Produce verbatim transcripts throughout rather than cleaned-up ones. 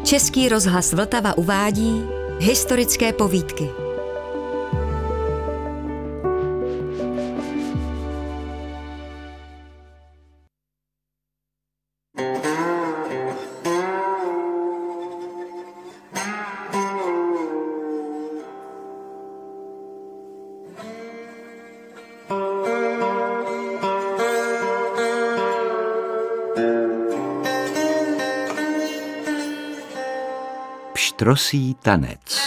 Český rozhlas Vltava uvádí historické povídky. Pštrosí tanec.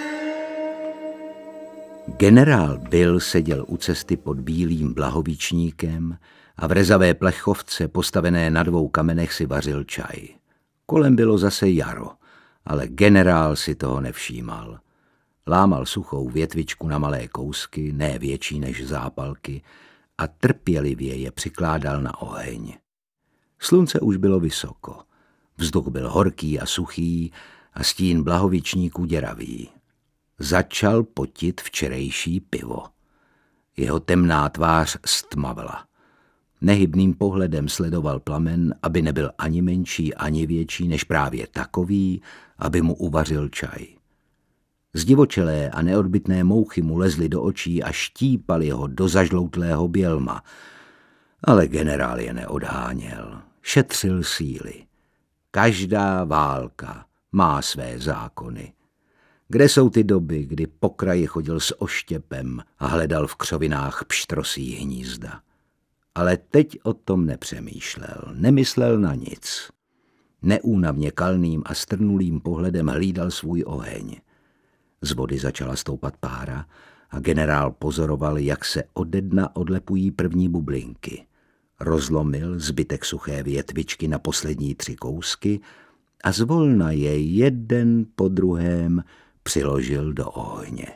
Generál Bill seděl u cesty pod bílým blahovíčníkem a v rezavé plechovce postavené na dvou kamenech si vařil čaj. Kolem bylo zase jaro, ale generál si toho nevšímal. Lámal suchou větvičku na malé kousky, ne větší než zápalky, a trpělivě je přikládal na oheň. Slunce už bylo vysoko, vzduch byl horký a suchý, a stín blahovičníků děravý. Začal potit včerejší pivo. Jeho temná tvář stmavla. Nehybným pohledem sledoval plamen, aby nebyl ani menší, ani větší než právě takový, aby mu uvařil čaj. Zdivočelé a neodbytné mouchy mu lezly do očí a štípaly ho do zažloutlého bělma. Ale generál je neodháněl. Šetřil síly. Každá válka má své zákony. Kde jsou ty doby, kdy po kraji chodil s oštěpem a hledal v křovinách pštrosí hnízda? Ale teď o tom nepřemýšlel, nemyslel na nic. Neúnavně kalným a strnulým pohledem hlídal svůj oheň. Z vody začala stoupat pára a generál pozoroval, jak se ode dna odlepují první bublinky. Rozlomil zbytek suché větvičky na poslední tři kousky a zvolna je jeden po druhém přiložil do ohně.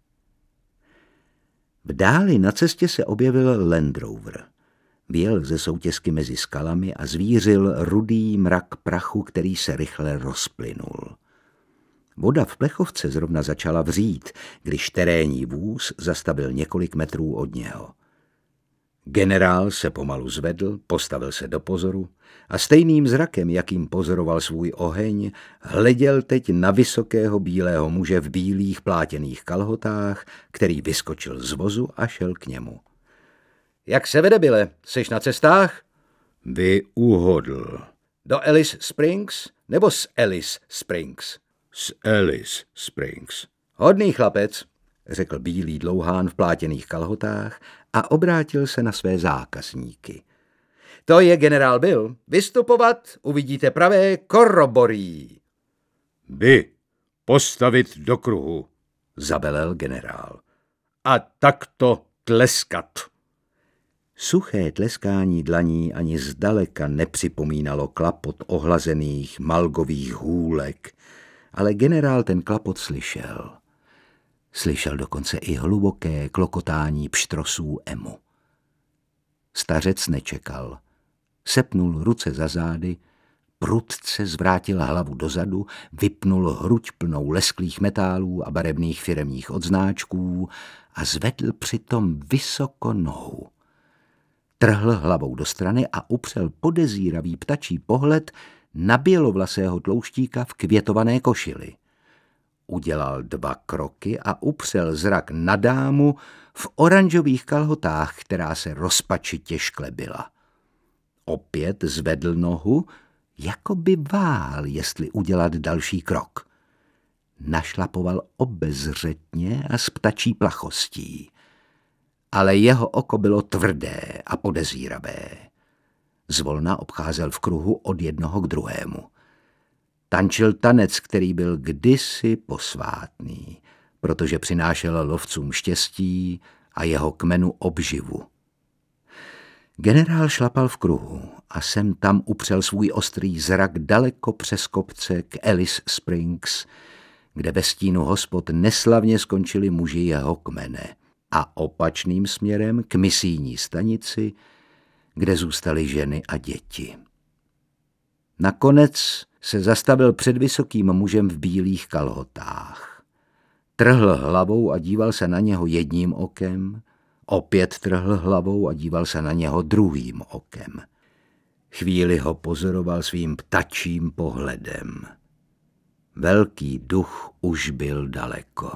V dáli na cestě se objevil Land Rover. Vjel ze soutěsky mezi skalami a zvířil rudý mrak prachu, který se rychle rozplynul. Voda v plechovce zrovna začala vřít, když terénní vůz zastavil několik metrů od něho. Generál se pomalu zvedl, postavil se do pozoru a stejným zrakem, jakým pozoroval svůj oheň, hleděl teď na vysokého bílého muže v bílých plátěných kalhotách, který vyskočil z vozu a šel k němu. Jak se vede, Bille? Seš na cestách? Vy uhodl. Do Alice Springs nebo z Alice Springs? Z Alice Springs. Hodný chlapec, řekl bílý dlouhán v plátěných kalhotách a obrátil se na své zákazníky. To je generál Bill. Vystupovat uvidíte pravé koroborí. Vy postavit do kruhu, zabelel generál. A takto tleskat. Suché tleskání dlaní ani zdaleka nepřipomínalo klapot ohlazených malgových hůlek, ale generál ten klapot slyšel. Slyšel dokonce i hluboké klokotání pštrosů emu. Stařec nečekal. Sepnul ruce za zády, prudce zvrátil hlavu dozadu, vypnul hruď plnou lesklých metálů a barevných firemních odznáčků a zvedl přitom vysoko nohu. Trhl hlavou do strany a upřel podezíravý ptačí pohled na bělovlasého tlouštíka v květované košili. Udělal dva kroky a upřel zrak na dámu v oranžových kalhotách, která se rozpačitě šklebila. Opět zvedl nohu, jako by vál, jestli udělat další krok. Našlapoval obezřetně a s ptačí plachostí. Ale jeho oko bylo tvrdé a podezíravé. Zvolna obcházel v kruhu od jednoho k druhému. Tančil tanec, který byl kdysi posvátný, protože přinášel lovcům štěstí a jeho kmenu obživu. Generál šlapal v kruhu a sem tam upřel svůj ostrý zrak daleko přes kopce k Alice Springs, kde ve stínu hospod neslavně skončili muži jeho kmene, a opačným směrem k misijní stanici, kde zůstaly ženy a děti. Nakonec se zastavil před vysokým mužem v bílých kalhotách. Trhl hlavou a díval se na něho jedním okem, opět trhl hlavou a díval se na něho druhým okem. Chvíli ho pozoroval svým ptačím pohledem. Velký duch už byl daleko.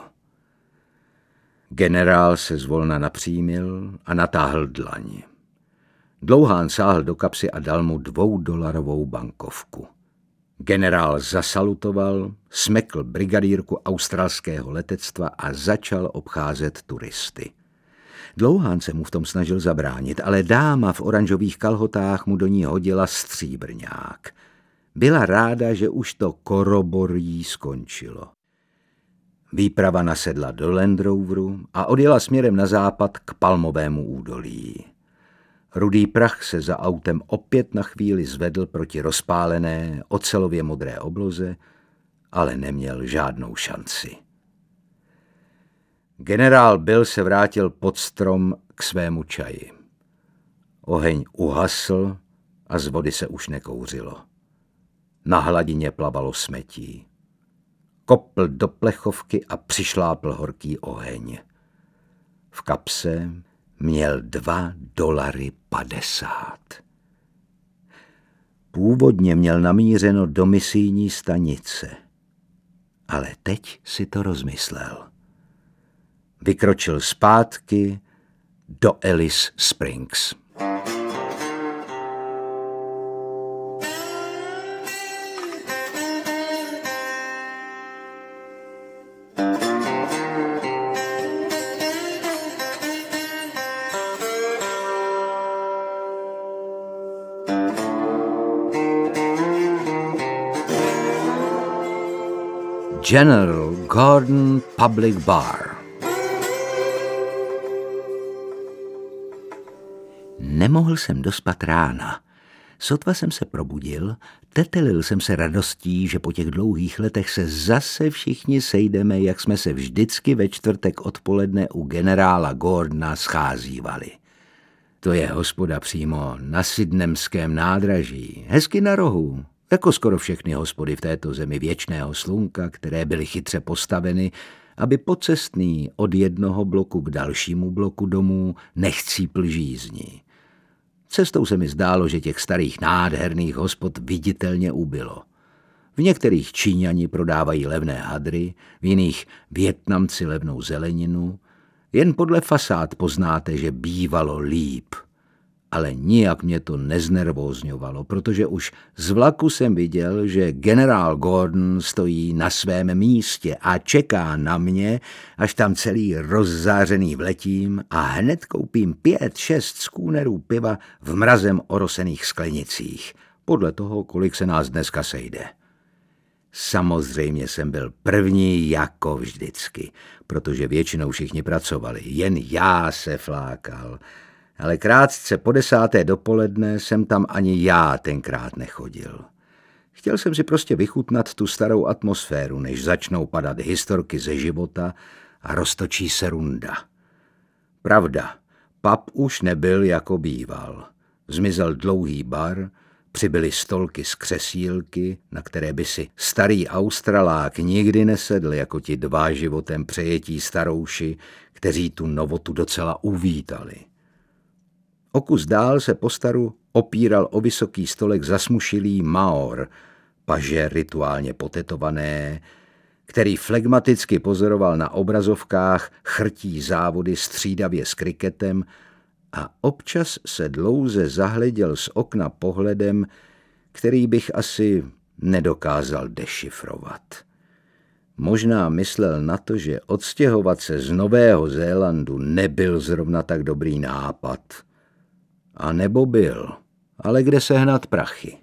Generál se zvolna napřímil a natáhl dlaň. Dlouhán sáhl do kapsy a dal mu dvoudolarovou bankovku. Generál zasalutoval, smekl brigadírku australského letectva a začal obcházet turisty. Dlouhán se mu v tom snažil zabránit, ale dáma v oranžových kalhotách mu do ní hodila stříbrňák. Byla ráda, že už to koroborí skončilo. Výprava nasedla do Land Roveru a odjela směrem na západ k Palmovému údolí. Rudý prach se za autem opět na chvíli zvedl proti rozpálené, ocelově modré obloze, ale neměl žádnou šanci. Generál Bill se vrátil pod strom k svému čaji. Oheň uhasl a z vody se už nekouřilo. Na hladině plavalo smetí. Kopl do plechovky a přišlápl horký oheň. V kapse měl dva dolary padesát. Původně měl namířeno do misijní stanice, ale teď si to rozmyslel. Vykročil zpátky do Alice Springs. General Gordon Public Bar. Nemohl jsem dospat rána. Sotva jsem se probudil, tetelil jsem se radostí, že po těch dlouhých letech se zase všichni sejdeme, jak jsme se vždycky ve čtvrtek odpoledne u generála Gordona scházívali. To je hospoda přímo na Sydnemském nádraží, hezky na rohu. Jako skoro všechny hospody v této zemi věčného slunka, které byly chytře postaveny, aby pocestný od jednoho bloku k dalšímu bloku domů nechcípl žízní. Cestou se mi zdálo, že těch starých nádherných hospod viditelně ubylo. V některých Číňani prodávají levné hadry, v jiných Vietnamci levnou zeleninu. Jen podle fasád poznáte, že bývalo líp. Ale nijak mě to neznervózňovalo, protože už z vlaku jsem viděl, že generál Gordon stojí na svém místě a čeká na mě, až tam celý rozzářený vletím a hned koupím pět, šest skůnerů piva v mrazem orosených sklenicích, podle toho, kolik se nás dneska sejde. Samozřejmě jsem byl první jako vždycky, protože většinou všichni pracovali, jen já se flákal. Ale krátce po desáté dopoledne jsem tam ani já tenkrát nechodil. Chtěl jsem si prostě vychutnat tu starou atmosféru, než začnou padat historky ze života a roztočí se runda. Pravda, pub už nebyl jako býval. Zmizel dlouhý bar, přibyly stolky z křesílky, na které by si starý Australák nikdy nesedl, jako ti dva životem přejetí starouši, kteří tu novotu docela uvítali. O kus dál se postaru opíral o vysoký stolek zasmušilý Maor, paže rituálně potetované, který flegmaticky pozoroval na obrazovkách chrtí závody střídavě s kriketem a občas se dlouze zahleděl z okna pohledem, který bych asi nedokázal dešifrovat. Možná myslel na to, že odstěhovat se z Nového Zélandu nebyl zrovna tak dobrý nápad. A nebo byl, ale kde sehnat prachy?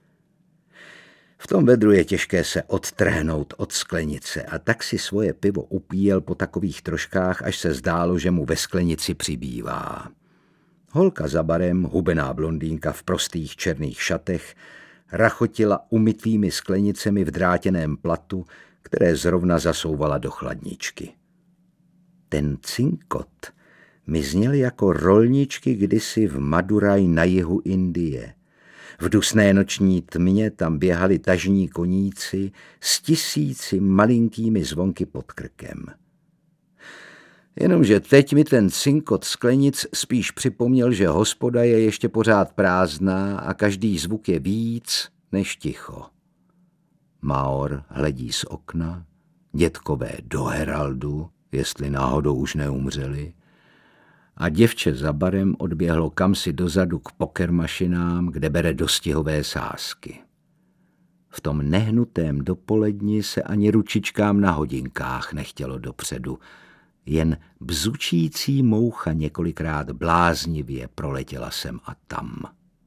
V tom vedru je těžké se odtrhnout od sklenice a tak si svoje pivo upíjel po takových troškách, až se zdálo, že mu ve sklenici přibývá. Holka za barem, hubená blondýnka v prostých černých šatech, rachotila umytými sklenicemi v drátěném platu, které zrovna zasouvala do chladničky. Ten cinkot mi zněl jako rolničky kdysi v Maduraj na jihu Indie. V dusné noční tmě tam běhali tažní koníci s tisíci malinkými zvonky pod krkem. Jenomže teď mi ten cinkot sklenic spíš připomněl, že hospoda je ještě pořád prázdná a každý zvuk je víc než ticho. Maor hledí z okna, dětkové do Heraldu, jestli náhodou už neumřeli, a děvče za barem odběhlo kamsi dozadu k pokermašinám, kde bere dostihové sázky. V tom nehnutém dopoledni se ani ručičkám na hodinkách nechtělo dopředu, jen bzučící moucha několikrát bláznivě proletěla sem a tam.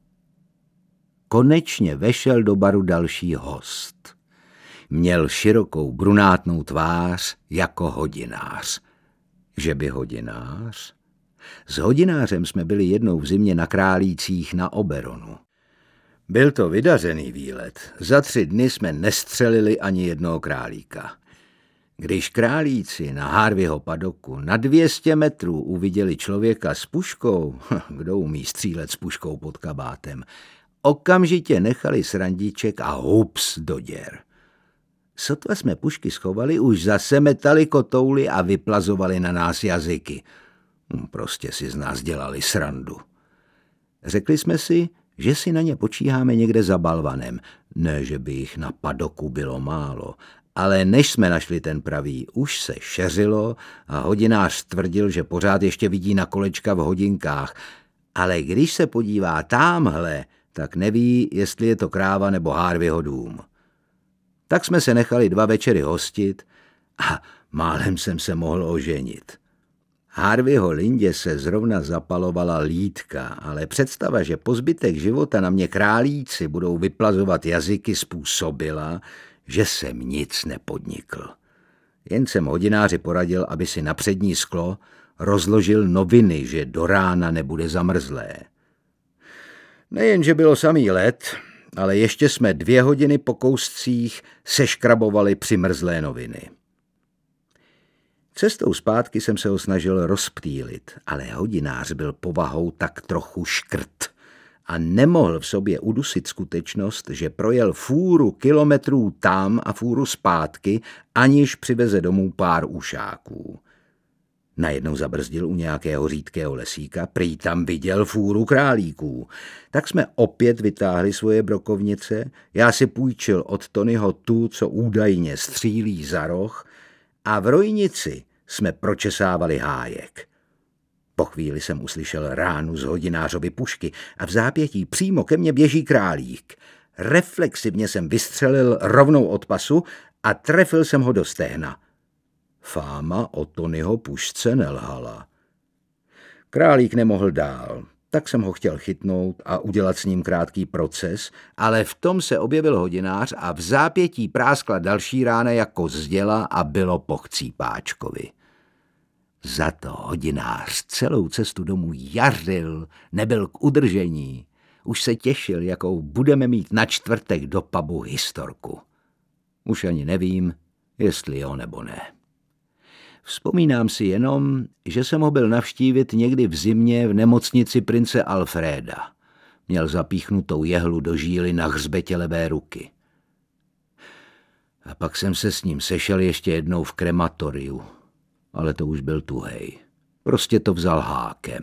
Konečně vešel do baru další host. Měl širokou brunátnou tvář jako hodinář. Že by hodinář? S hodinářem jsme byli jednou v zimě na Králících na Oberonu. Byl to vydařený výlet. Za tři dny jsme nestřelili ani jednoho králíka. Když Králíci na Harveyho padoku na dvě stě metrů uviděli člověka s puškou, kdo umí střílet s puškou pod kabátem, okamžitě nechali srandiček a hups do děr. Sotva jsme pušky schovali, už zase metali kotouly a vyplazovali na nás jazyky. Prostě si z nás dělali srandu. Řekli jsme si, že si na ně počíháme někde za balvanem. Ne, že by jich na padoku bylo málo, ale než jsme našli ten pravý, už se šeřilo a hodinář tvrdil, že pořád ještě vidí na kolečka v hodinkách. Ale když se podívá támhle, tak neví, jestli je to kráva nebo Harveyho dům. Tak jsme se nechali dva večery hostit a málem jsem se mohl oženit. Harveyho Lindě se zrovna zapalovala lítka, ale představa, že po zbytek života na mě Králíci budou vyplazovat jazyky, způsobila, že jsem nic nepodnikl. Jen jsem hodináři poradil, aby si na přední sklo rozložil noviny, že do rána nebude zamrzlé. Nejen, že bylo samý led, ale ještě jsme dvě hodiny po kouscích seškrabovali přimrzlé noviny. Cestou zpátky jsem se ho snažil rozptýlit, ale hodinář byl povahou tak trochu škrt a nemohl v sobě udusit skutečnost, že projel fůru kilometrů tam a fůru zpátky, aniž přiveze domů pár ušáků. Najednou zabrzdil u nějakého řídkého lesíka, prý tam viděl fůru králíků. Tak jsme opět vytáhli svoje brokovnice, já si půjčil od Tonyho tu, co údajně střílí za roh, a v rojnici jsme pročesávali hájek. Po chvíli jsem uslyšel ránu z hodinářovy pušky a v zápětí přímo ke mně běží králík. Reflexivně jsem vystřelil rovnou od pasu a trefil jsem ho do stehna. Fáma o Tonyho pušce nelhala. Králík nemohl dál, tak jsem ho chtěl chytnout a udělat s ním krátký proces, ale v tom se objevil hodinář a v zápětí práskla další rána jako z děla a bylo po chcípáčkovi. Za to hodinář celou cestu domů jařil, nebyl k udržení. Už se těšil, jakou budeme mít na čtvrtek do pubu historku. Už ani nevím, jestli jo nebo ne. Vzpomínám si jenom, že jsem ho byl navštívit někdy v zimě v nemocnici prince Alfréda. Měl zapíchnutou jehlu do žíly na hřbetě levé ruky. A pak jsem se s ním sešel ještě jednou v krematoriu, ale to už byl tuhej. Prostě to vzal hákem.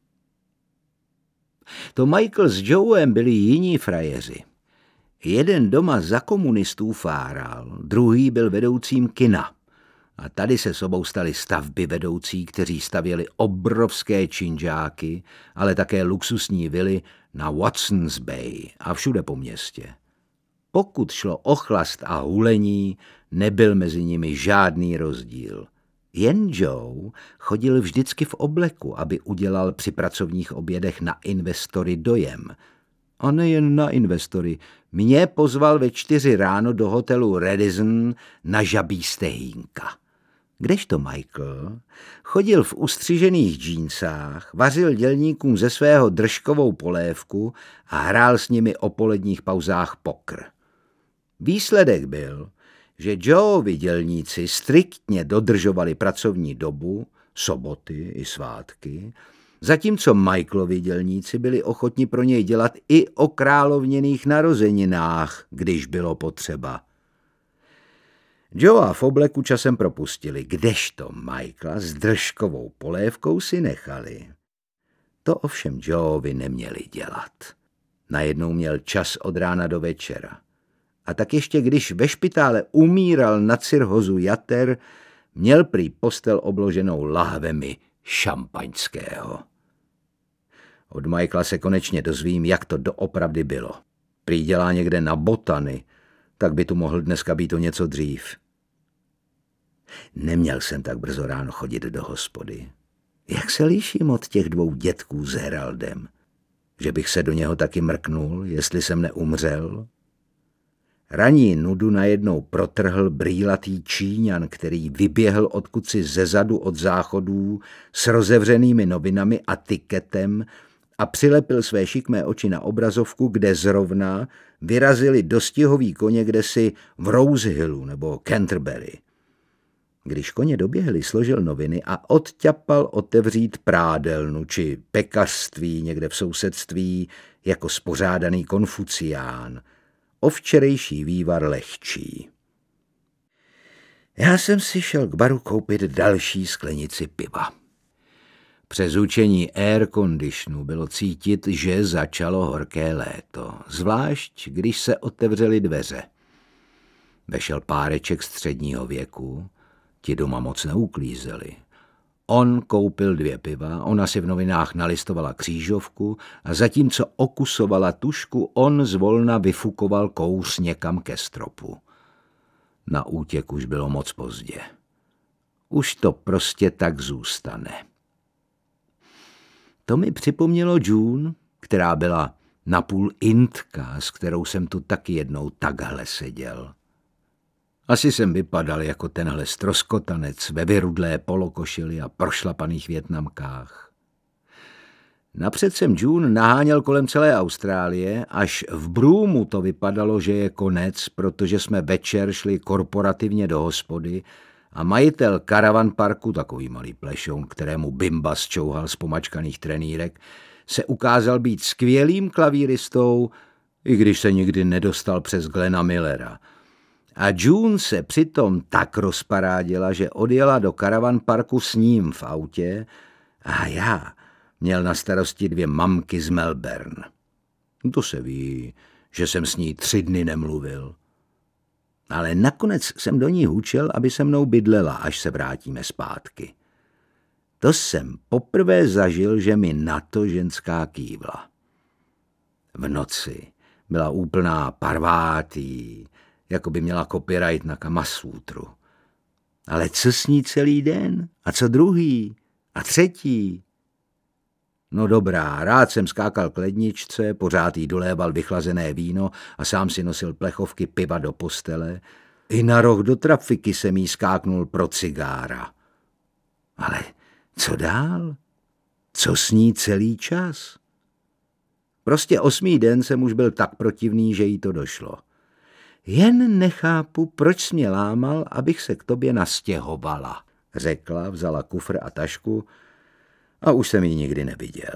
To Michael s Joem byli jiní frajeři. Jeden doma za komunistů fáral, druhý byl vedoucím kina. A tady se sobou staly stavby vedoucí, kteří stavěli obrovské činžáky, ale také luxusní vily na Watson's Bay a všude po městě. Pokud šlo o chlast a hulení, nebyl mezi nimi žádný rozdíl. Jen Joe chodil vždycky v obleku, aby udělal při pracovních obědech na investory dojem. A nejen na investory. Mě pozval ve čtyři ráno do hotelu Radisson na žabí stehínka. Kdežto Michael chodil v ustřižených džínsách, vařil dělníkům ze svého držkovou polévku a hrál s nimi o poledních pauzách pokr. Výsledek byl, že Joeovi dělníci striktně dodržovali pracovní dobu, soboty i svátky, zatímco Michaelovi dělníci byli ochotni pro něj dělat i o královněných narozeninách, když bylo potřeba. Joea v obleku časem propustili, kdežto Michaela s držkovou polévkou si nechali. To ovšem Joeovi neměli dělat. Najednou měl čas od rána do večera. A tak ještě když ve špitále umíral na cirhozu jater, měl prý postel obloženou lahvemi šampaňského. Od Michaela se konečně dozvím, jak to doopravdy bylo. Prý dělá někde na Botany, tak by tu mohl dneska být o něco dřív. Neměl jsem tak brzo ráno chodit do hospody. Jak se liším od těch dvou dětků s Heraldem? Že bych se do něho taky mrknul, jestli jsem neumřel? Ranní nudu najednou protrhl brýlatý Číňan, který vyběhl odkud si zezadu od záchodů s rozevřenými novinami a tiketem a přilepil své šikmé oči na obrazovku, kde zrovna vyrazili dostihoví koně kdesi v Rosehillu nebo Canterbury. Když koně doběhli, složil noviny a odťapal otevřít prádelnu či pekařství někde v sousedství jako spořádaný konfucián. O včerejší vývar lehčí. Já jsem si šel k baru koupit další sklenici piva. Přes učení air conditionu bylo cítit, že začalo horké léto, zvlášť když se otevřely dveře. Vešel páreček středního věku, ti doma moc neuklízeli. On koupil dvě piva, ona si v novinách nalistovala křížovku a zatímco okusovala tušku, on zvolna vyfukoval kouř někam ke stropu. Na útěk už bylo moc pozdě. Už to prostě tak zůstane. To mi připomnělo June, která byla napůl Indka, s kterou jsem tu taky jednou takhle seděl. Asi jsem vypadal jako tenhle stroskotanec ve vyrudlé polokošili a prošlapaných vietnamkách. Napřed jsem June naháněl kolem celé Austrálie, až v Broomu to vypadalo, že je konec, protože jsme večer šli korporativně do hospody a majitel Caravan Parku, takový malý plešoun, kterému Bimba zčouhal z pomačkaných trenýrek, se ukázal být skvělým klavíristou, i když se nikdy nedostal přes Glena Millera. A June se přitom tak rozparádila, že odjela do Caravan Parku s ním v autě a já měl na starosti dvě mamky z Melbourne. To se ví, že jsem s ní tři dny nemluvil. Ale nakonec jsem do ní hučel, aby se mnou bydlela, až se vrátíme zpátky. To jsem poprvé zažil, že mi na to ženská kývla. V noci byla úplná parvátí, jako by měla copyright na Kamasutru. Ale co s ní celý den? A co druhý? A třetí? No dobrá, rád jsem skákal k ledničce, pořád jí doléval vychlazené víno a sám si nosil plechovky piva do postele. I na roh do trafiky jsem jí skáknul pro cigára. Ale co dál? Co s ní celý čas? Prostě osmý den jsem už byl tak protivný, že jí to došlo. Jen nechápu, proč jsi mě lámal, abych se k tobě nastěhovala, řekla, vzala kufr a tašku a už jsem ji nikdy neviděl.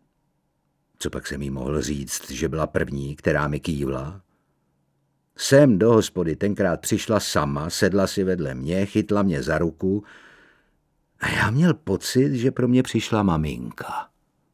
Co pak jsem jí mohl říct, že byla první, která mi kývla? Sem do hospody tenkrát přišla sama, sedla si vedle mě, chytla mě za ruku a já měl pocit, že pro mě přišla maminka.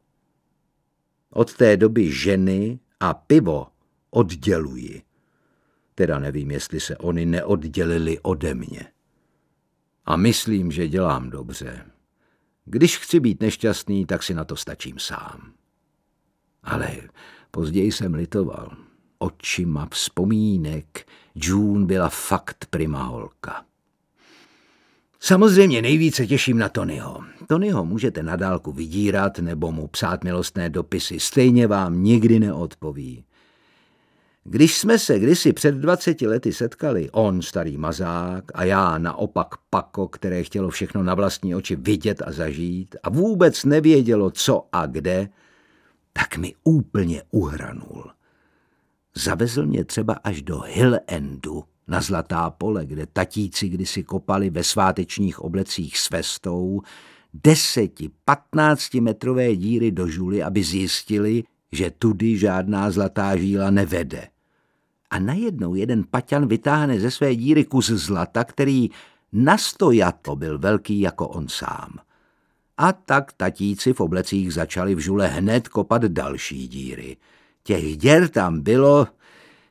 Od té doby ženy a pivo odděluji. Teda nevím, jestli se oni neoddělili ode mě. A myslím, že dělám dobře. Když chci být nešťastný, tak si na to stačím sám. Ale později jsem litoval. Očima vzpomínek June byla fakt prima holka. Samozřejmě nejvíce těším na Tonyho. Tonyho můžete na dálku vydírat nebo mu psát milostné dopisy. Stejně vám nikdy neodpoví. Když jsme se kdysi před dvaceti lety setkali, on starý mazák a já naopak pako, které chtělo všechno na vlastní oči vidět a zažít a vůbec nevědělo co a kde, tak mi úplně uhranul. Zavezl mě třeba až do Hill Endu na Zlatá pole, kde tatíci kdysi kopali ve svátečních oblecích s vestou deseti, patnáctimetrové díry do žuly, aby zjistili, že tudy žádná zlatá žíla nevede. A najednou jeden paťan vytáhne ze své díry kus zlata, který nastojato byl velký jako on sám. A tak tatíci v oblecích začali v žule hned kopat další díry. Těch děr tam bylo,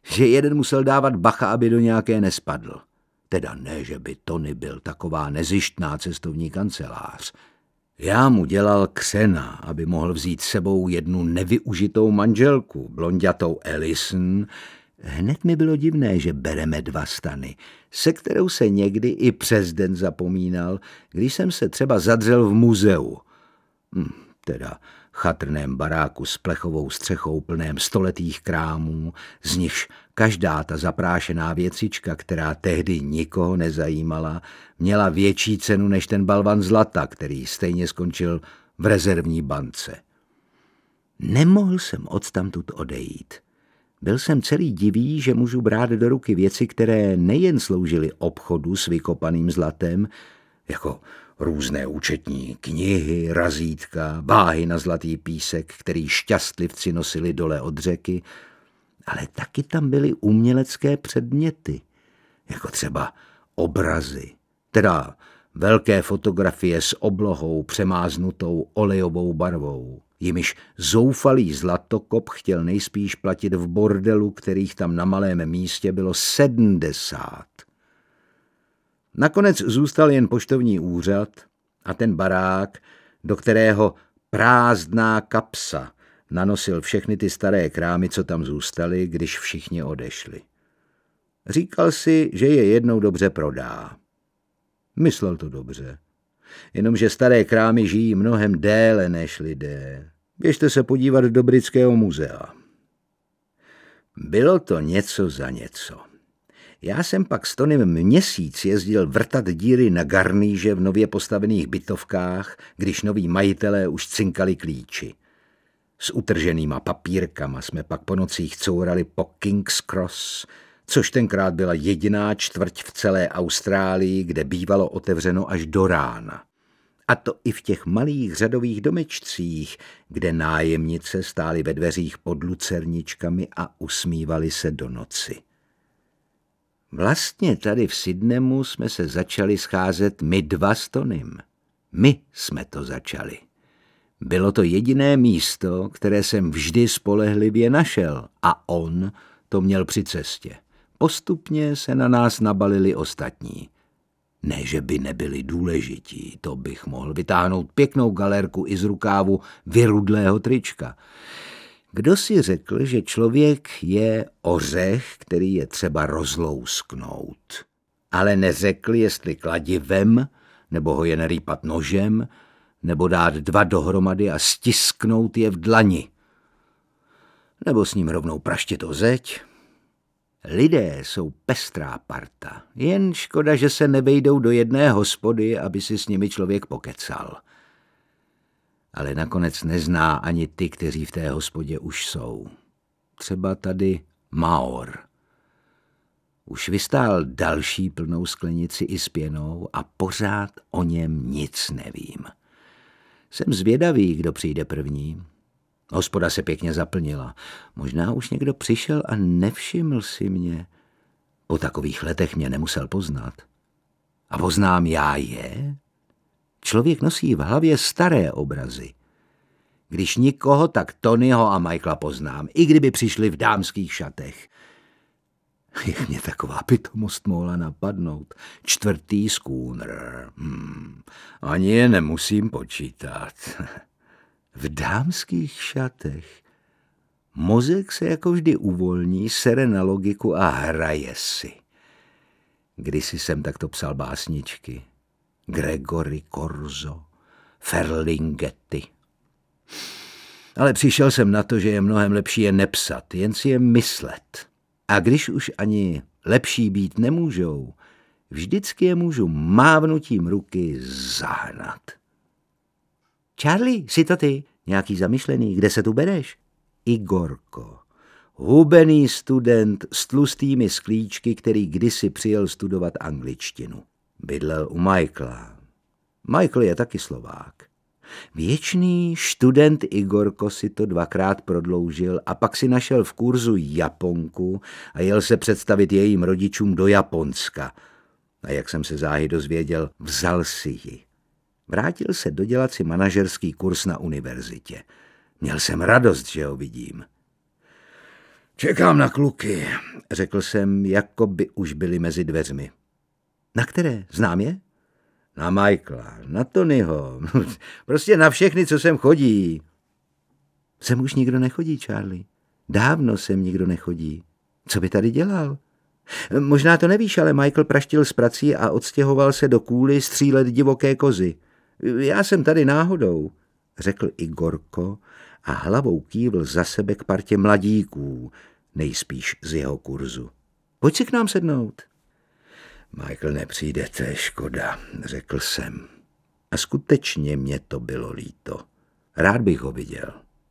že jeden musel dávat bacha, aby do nějaké nespadl. Teda ne, že by Tony byl taková nezištná cestovní kancelář. Já mu dělal křena, aby mohl vzít sebou jednu nevyužitou manželku, blonďatou Ellison. Hned mi bylo divné, že bereme dva stany, se kterou se někdy i přes den zapomínal, když jsem se třeba zadřel v muzeu. Hm, teda chatrném baráku s plechovou střechou plném stoletých krámů, z nichž každá ta zaprášená věcička, která tehdy nikoho nezajímala, měla větší cenu než ten balvan zlata, který stejně skončil v rezervní bance. Nemohl jsem odtamtud odejít. Byl jsem celý divý, že můžu brát do ruky věci, které nejen sloužily obchodu s vykopaným zlatem, jako různé účetní knihy, razítka, váhy na zlatý písek, který šťastlivci nosili dole od řeky, ale taky tam byly umělecké předměty, jako třeba obrazy, teda velké fotografie s oblohou přemáznutou olejovou barvou, jimiž zoufalý zlatokop chtěl nejspíš platit v bordelu, kterých tam na malém místě bylo sedmdesát. Nakonec zůstal jen poštovní úřad a ten barák, do kterého prázdná kapsa nanosil všechny ty staré krámy, co tam zůstaly, když všichni odešli. Říkal si, že je jednou dobře prodá. Myslel to dobře, jenomže staré krámy žijí mnohem déle než lidé. Běžte se podívat do Britského muzea. Bylo to něco za něco. Já jsem pak s Tonym měsíc jezdil vrtat díry na garníže v nově postavených bytovkách, když noví majitelé už cinkali klíči. S utrženýma papírkama jsme pak po nocích courali po King's Cross, což tenkrát byla jediná čtvrť v celé Austrálii, kde bývalo otevřeno až do rána. A to i v těch malých řadových domečcích, kde nájemnice stály ve dveřích pod lucerničkami a usmívali se do noci. Vlastně tady v Sydneymu jsme se začali scházet my dva s Tonym. My jsme to začali. Bylo to jediné místo, které jsem vždy spolehlivě našel a on to měl při cestě. Postupně se na nás nabalili ostatní. Ne, že by nebyli důležití, to bych mohl vytáhnout pěknou galerku i z rukávu vyrudlého trička. Kdo si řekl, že člověk je ořech, který je třeba rozlousknout, ale neřekl, jestli kladivem, nebo ho jen rýpat nožem, nebo dát dva dohromady a stisknout je v dlani, nebo s ním rovnou praštit o zeď. Lidé jsou pestrá parta, jen škoda, že se nevejdou do jedné hospody, aby si s nimi člověk pokecal. Ale nakonec nezná ani ty, kteří v té hospodě už jsou. Třeba tady Maor. Už vystál další plnou sklenici i s pěnou a pořád o něm nic nevím. Jsem zvědavý, kdo přijde první. Hospoda se pěkně zaplnila. Možná už někdo přišel a nevšiml si mě. Po takových letech mě nemusel poznat. A poznám já je? Člověk nosí v hlavě staré obrazy. Když nikoho, tak Tonyho a Michaela poznám, i kdyby přišli v dámských šatech. Jak mě taková pitomost mohla napadnout. Čtvrtý schooner. Hmm. Ani je nemusím počítat. V dámských šatech. Mozek se jako vždy uvolní, sere na logiku a hraje si. Kdysi jsem takto psal básničky. Gregory Corso, Ferlinghetti. Ale přišel jsem na to, že je mnohem lepší je nepsat, jen si je myslet. A když už ani lepší být nemůžou, vždycky je můžu mávnutím ruky zahnat. Charlie, jsi to ty? Nějaký zamyšlený, kde se tu bereš? Igorko, hubený student s tlustými sklíčky, který kdysi přijel studovat angličtinu. Bydlel u Michaela. Michael je taky Slovák. Věčný student Igorko si to dvakrát prodloužil a pak si našel v kurzu Japonku a jel se představit jejím rodičům do Japonska. A jak jsem se záhy dozvěděl, vzal si ji. Vrátil se dodělat si manažerský kurz na univerzitě. Měl jsem radost, že ho vidím. Čekám na kluky, řekl jsem, jako by už byli mezi dveřmi. Na které? Znám je? Na Michaela, na Tonyho, prostě na všechny, co sem chodí. Sem už nikdo nechodí, Charlie. Dávno sem nikdo nechodí. Co by tady dělal? Možná to nevíš, ale Michael praštil z prací a odstěhoval se do Kůly střílet divoké kozy. Já jsem tady náhodou, řekl Igorko a hlavou kývl za sebe k partě mladíků, nejspíš z jeho kurzu. Pojď si k nám sednout. Michael nepřijde, to je škoda, řekl jsem. A skutečně mě to bylo líto. Rád bych ho viděl.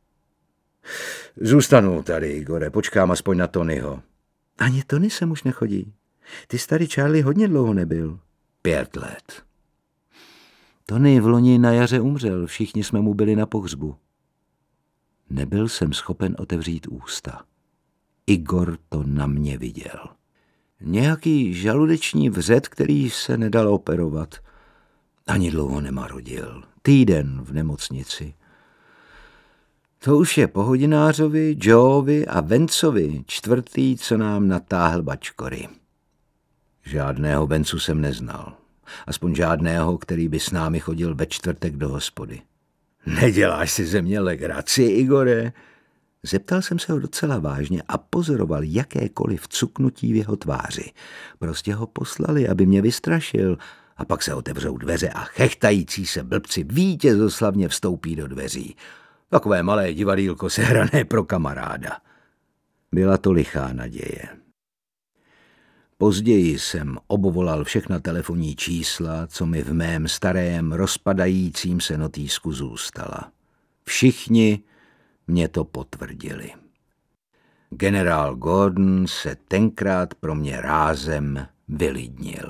Zůstanu tady, Igore, počkám aspoň na Tonyho. Ani Tony sem už nechodí. Ty starý Charlie hodně dlouho nebyl. Pět let. Tony v loni na jaře umřel, všichni jsme mu byli na pohřbu. Nebyl jsem schopen otevřít ústa. Igor to na mě viděl. Nějaký žaludeční vřet, který se nedal operovat. Ani dlouho nemarodil. Týden v nemocnici. To už je po hodinářovi, Joeovi a Vencovi čtvrtý, co nám natáhl bačkory. Žádného Vencu jsem neznal. Aspoň žádného, který by s námi chodil ve čtvrtek do hospody. Neděláš si ze mě legraci, Igore? Zeptal jsem se ho docela vážně a pozoroval jakékoliv cuknutí v jeho tváři. Prostě ho poslali, aby mě vystrašil, a pak se otevřou dveře a chechtající se blbci vítězoslavně vstoupí do dveří. Takové malé divadýlko sehrané pro kamaráda. Byla to lichá naděje. Později jsem obvolal všechna telefonní čísla, co mi v mém starém rozpadajícím se notýsku zůstala. Všichni mě to potvrdili. Generál Gordon se tenkrát pro mě rázem vylidnil.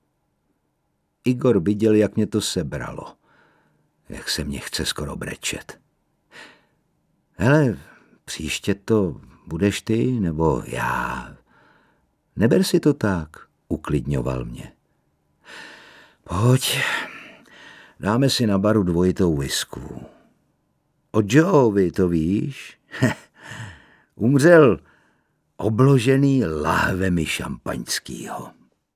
Igor viděl, jak mě to sebralo. Jak se mě chce skoro brečet. Hele, příště to budeš ty nebo já. Neber si to tak, uklidňoval mě. Pojď, dáme si na baru dvojitou whisku. O Joeovi to víš? Umřel obložený lahvemi šampaňskýho.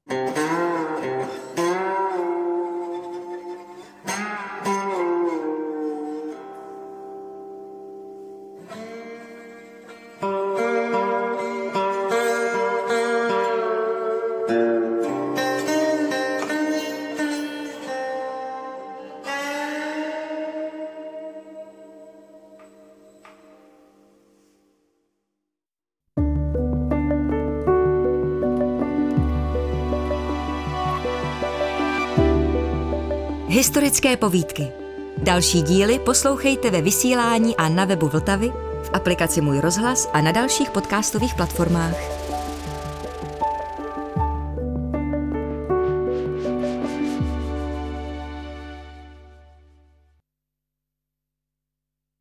Historické povídky. Další díly poslouchejte ve vysílání a na webu Vltavy, v aplikaci Můj rozhlas a na dalších podcastových platformách.